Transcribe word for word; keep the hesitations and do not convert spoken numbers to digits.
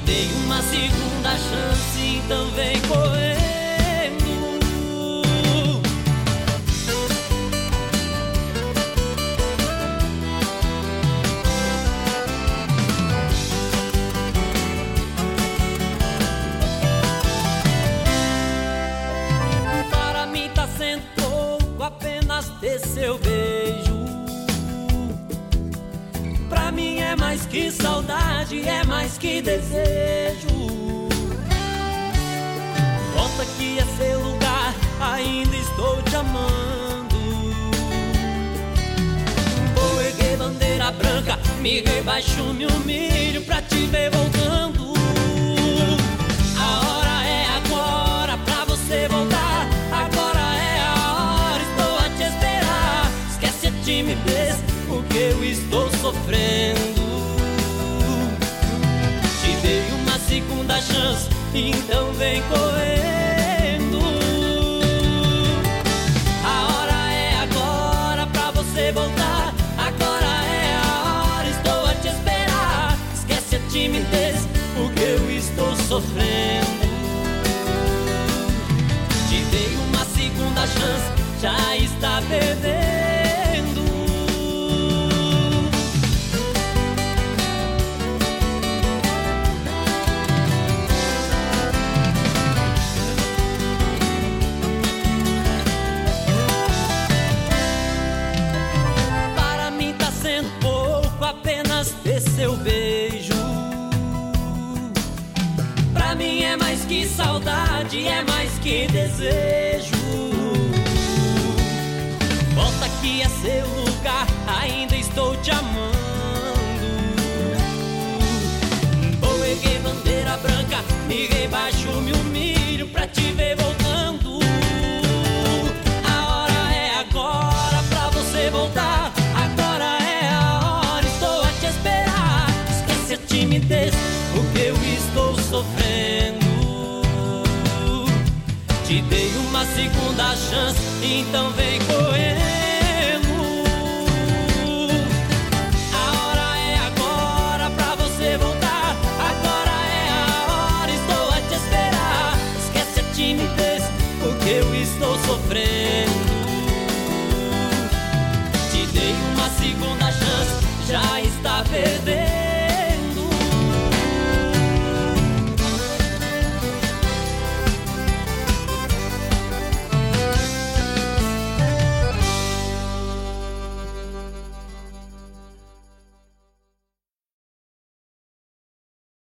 dei uma segunda chance, então vem correndo. Para mim tá sendo pouco apenas ter seu beijo. Pra mim é mais que saudade, é mais que desejo. Volta que é seu lugar, ainda estou te amando. Vou erguer bandeira branca, me rebaixo, me humilho pra te ver voltando. A hora é agora pra você voltar. Agora é a hora, estou a te esperar. Esquece a timidez, porque eu estou sofrendo. Te dei uma segunda chance, então vem correndo. A hora é agora pra você voltar. Agora é a hora, estou a te esperar. Esquece a timidez, porque eu estou sofrendo. Te dei uma segunda chance, já está perdendo. Apenas ter seu beijo. Pra mim é mais que saudade, é mais que desejo. Volta que é seu lugar, ainda estou te amando. Vou erguer bandeira branca, me rebaixo, me humilho pra te ver voltando. A hora é agora pra você voltar. Timidez, porque eu estou sofrendo. Te dei uma segunda chance, então vem correndo.